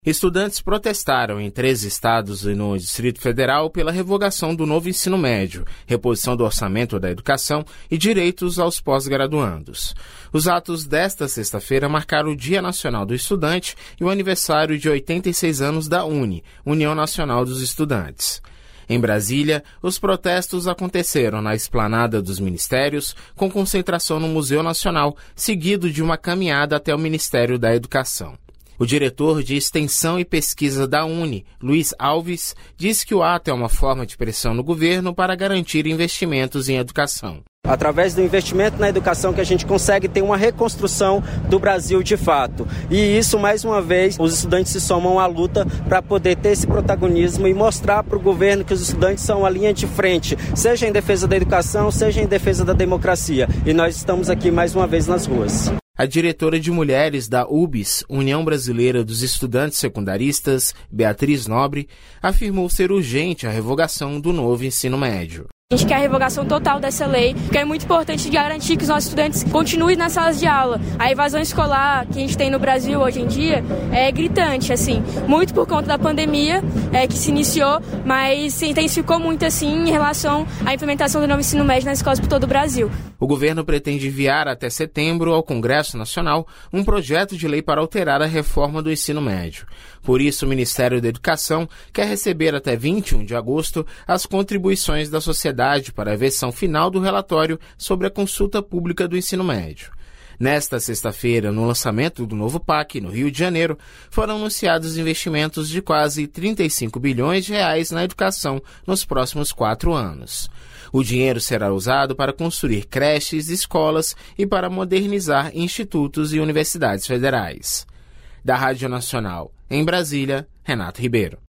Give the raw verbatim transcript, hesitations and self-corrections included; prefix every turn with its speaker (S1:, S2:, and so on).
S1: Estudantes protestaram em três estados e no Distrito Federal pela revogação do novo ensino médio, reposição do orçamento da educação e direitos aos pós-graduandos. Os atos desta sexta-feira marcaram o Dia Nacional do Estudante e o aniversário de oitenta e seis anos da U N E, União Nacional dos Estudantes. Em Brasília, os protestos aconteceram na esplanada dos ministérios, com concentração no Museu Nacional, seguido de uma caminhada até o Ministério da Educação. O diretor de Extensão e Pesquisa da U N E, Luiz Alves, disse que o ato é uma forma de pressão no governo para garantir investimentos em educação.
S2: Através do investimento na educação que a gente consegue ter uma reconstrução do Brasil de fato. E isso, mais uma vez, os estudantes se somam à luta para poder ter esse protagonismo e mostrar para o governo que os estudantes são a linha de frente, seja em defesa da educação, seja em defesa da democracia. E nós estamos aqui mais uma vez nas ruas.
S1: A diretora de mulheres da U B S, União Brasileira dos Estudantes Secundaristas, Beatriz Nobre, afirmou ser urgente a revogação do novo ensino médio.
S3: A gente quer a revogação total dessa lei, porque é muito importante garantir que os nossos estudantes continuem nas salas de aula. A evasão escolar que a gente tem no Brasil hoje em dia é gritante, assim, muito por conta da pandemia é, que se iniciou, mas se intensificou muito assim em relação à implementação do novo ensino médio nas escolas por todo o Brasil.
S1: O governo pretende enviar até setembro ao Congresso Nacional um projeto de lei para alterar a reforma do ensino médio. Por isso, o Ministério da Educação quer receber até vinte e um de agosto as contribuições da sociedade para a versão final do relatório sobre a consulta pública do ensino médio. Nesta sexta-feira, no lançamento do novo P A C, no Rio de Janeiro, foram anunciados investimentos de quase trinta e cinco bilhões de reais na educação nos próximos quatro anos. O dinheiro será usado para construir creches, escolas e para modernizar institutos e universidades federais. Da Rádio Nacional, em Brasília, Renato Ribeiro.